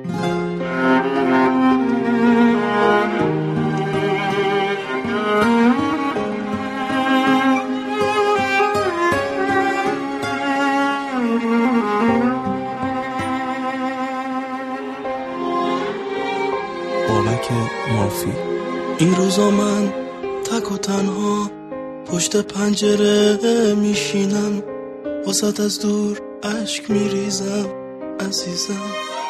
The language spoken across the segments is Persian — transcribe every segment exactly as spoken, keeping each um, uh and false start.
مافی. این روزا من تک و تنها پشت پنجره میشینم، واسط از دور اشک میریزم عزیزم.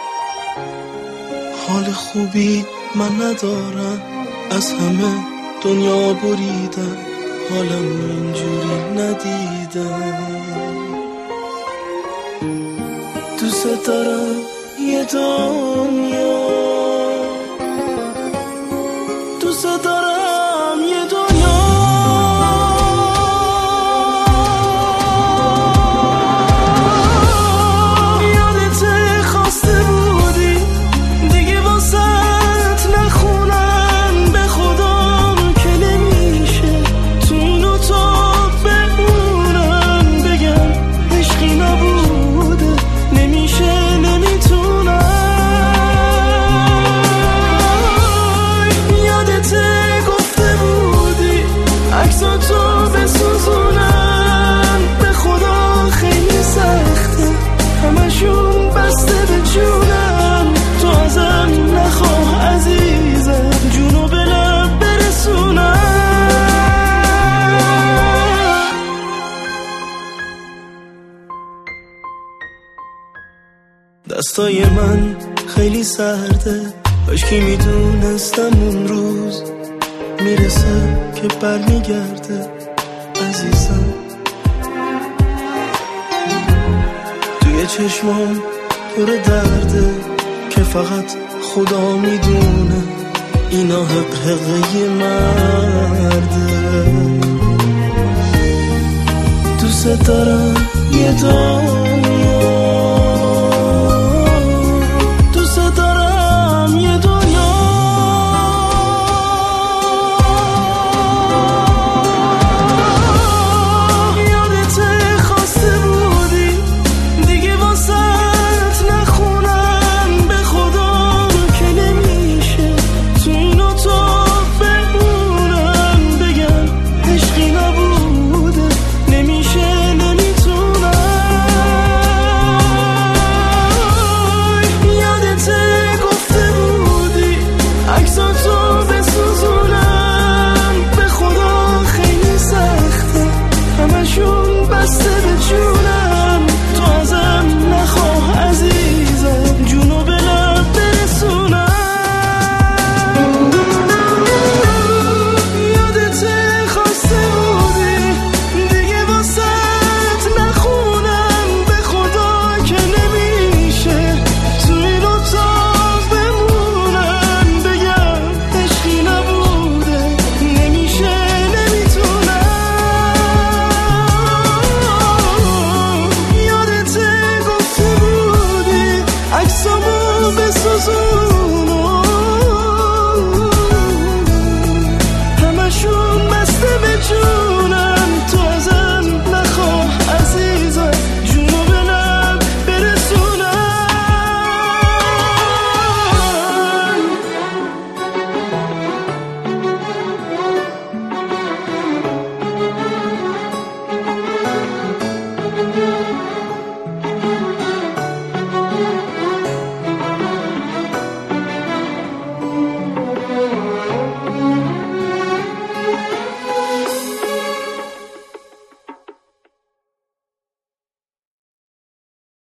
حال خوبی من ندارم، از همه دنیا بریدم، حالم اینجوری ندیدم. دوست دارم یه دنیا، دوست دارم یه دنیا یادت خواسته بودی دیگه واسط نخونم، به خودم که نمیشه تو اونو تا بمونم، بگم عشقی نبوده نمیشه نمیتونم. گفته بودی عکساتو بسوزونم، به خدا خیلی سخته همشون بسته به جونم. تو ازم نخواه عزیزم جونو به لب برسونم. دستای من خیلی سرده، کاش که میدونستم اون روز میرسه که برمیگرده عزیزم. توی چشمام پر درده که فقط خدا میدونه اینا حق حقه مرده. دوست دارم یه دار